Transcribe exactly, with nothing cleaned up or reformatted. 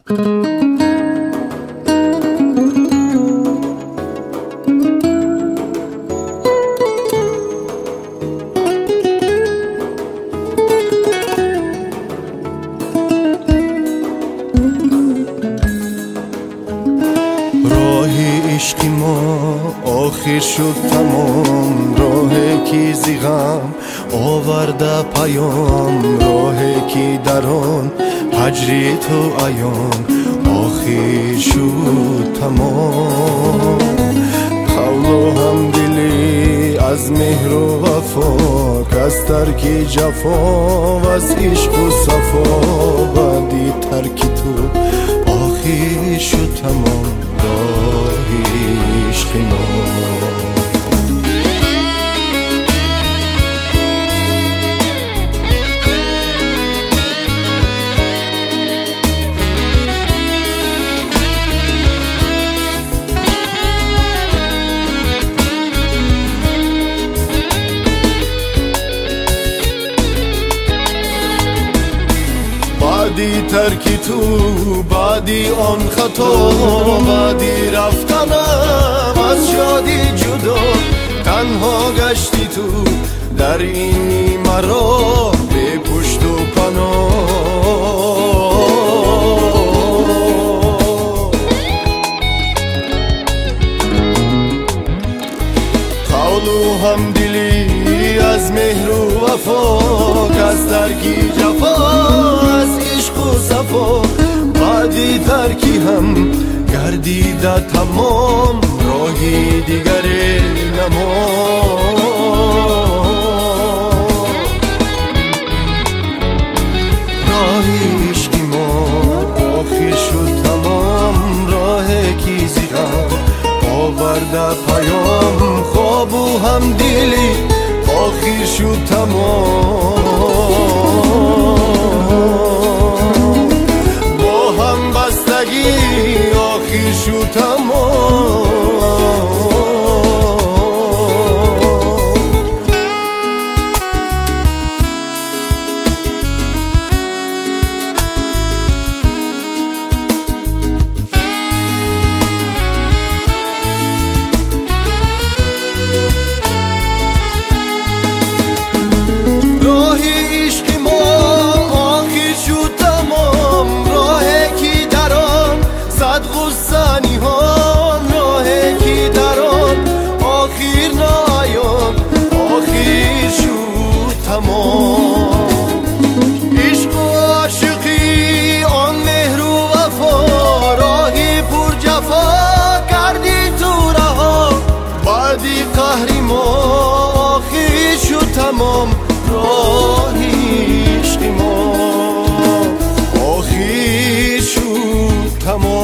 عشقی ما آخر شد تمام، راه کی زیغم آورده پیام، راه کی دران هجری تو ایام آخر شد تمام. قول و هم دلی از مهر و وفا، کس ترکی جفا و از عشق و صفا، بعدی ترکی تو آخر شد تمام. عشق ما بعدی ترکی تو، بعدی آن خطا، بعدی رفتنم از شادی جدا، تنها گشتی تو در اینی مرا به پشت و پناه. قول و همدلی از مهر و وفا، کس ترکی جفا از عشق و صفا، بعدی ترکی هم گردیده تمام، راهی دیگری نما. راه عشقی ما آخر شد تمام، راه کی زیغم آورده پیام، خواب و هم دلی آخر شد تمام. با هم بستگی آخر شد تمام. عشق و عاشقی آن مهر و وفا، راهی پر جفا کردی تو رها، بعدی قهری ما آخر شد تمام. راهی عشق ما آخر شد تمام.